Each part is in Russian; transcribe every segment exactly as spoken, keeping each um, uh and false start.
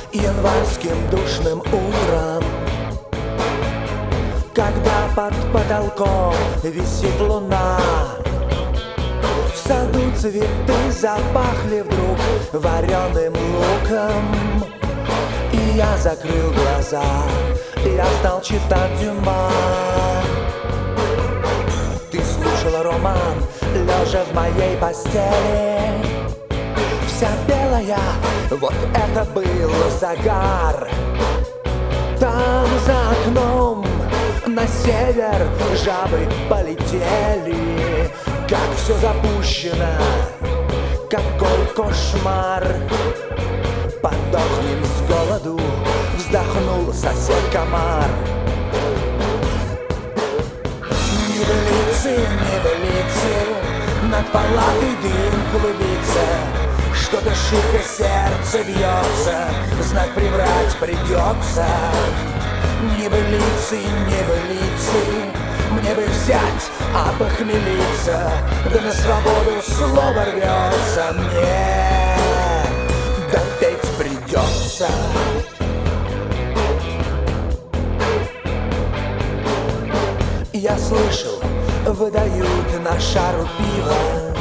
январским душным утром, когда под потолком висит луна. В саду цветы запахли вдруг вареным луком. И я закрыл глаза, я стал читать Дюма. Ты слушала роман, лежа в моей постели, вся белая, вот это был загар. Там за окном на север жабы полетели. Как все запущено, какой кошмар. Подохнем с голоду, вздохнул сосед-комар. Небылицы, небылицы, над палатой дым клубится. Что-то шибко сердце бьется, знак приврать придется. Небылицы, небылицы, мне бы взять, а похмелиться, да на свободу слово рвется мне, да петь придется. Я слышал, выдают на шару пиво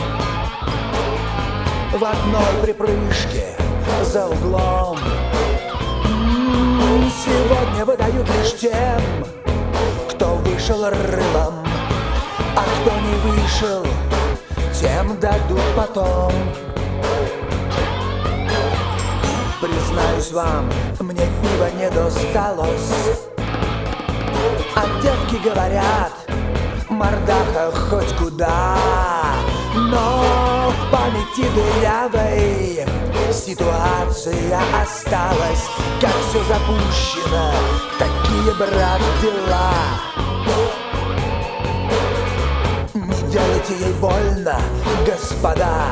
в одной припрыжке за углом. М-м, сегодня выдают лишь тем, кто вышел рылом, а кто не вышел, тем дадут потом. Признаюсь вам, мне пива не досталось, а девки говорят, мордаха хоть куда. Но в памяти дырявой ситуация осталась. Как все запущено, такие, брат, дела. Не делайте ей больно, господа.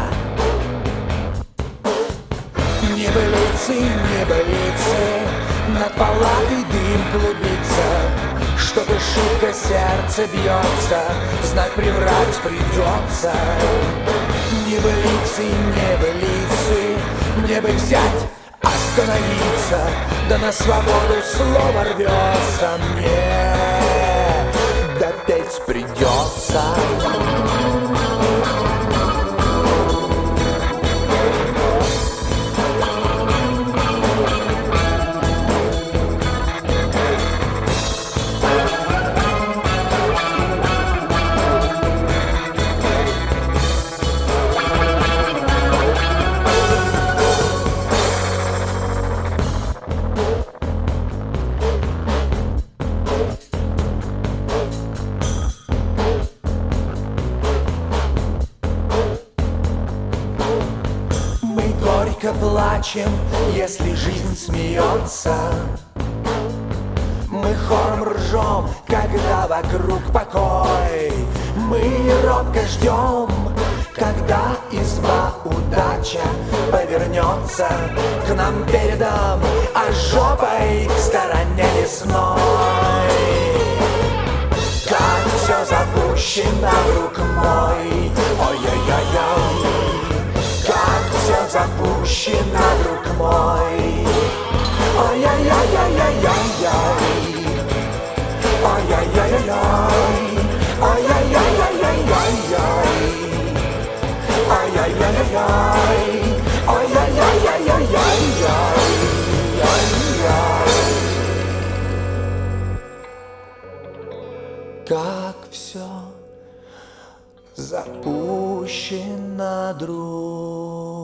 Небылицы, небылицы, над палатой дым клубится. Что-то шибко сердце бьется, знак приврать придется. Небылицы, небылицы, мне бы взять, остановиться, да на свободу слово рвется мне, да петь придется. Горько плачем, если жизнь смеется. Мы хором ржем, когда вокруг покой. Мы робко ждем, когда изба удача повернется к нам передом, а жопой к стороне лесной. Как все запущено, друг мой, ой-ой-ой-ой. Как все запущено, друг мой. Ой-ой-ой-ой-ой-ой-ой. Ой-ой-ой-ой-ой. Ой-ой-ой-ой-ой-ой. Ой-ой-ой-ой-ой. Ой-ой-ой-ой-ой-ой. Как все запущено, друг.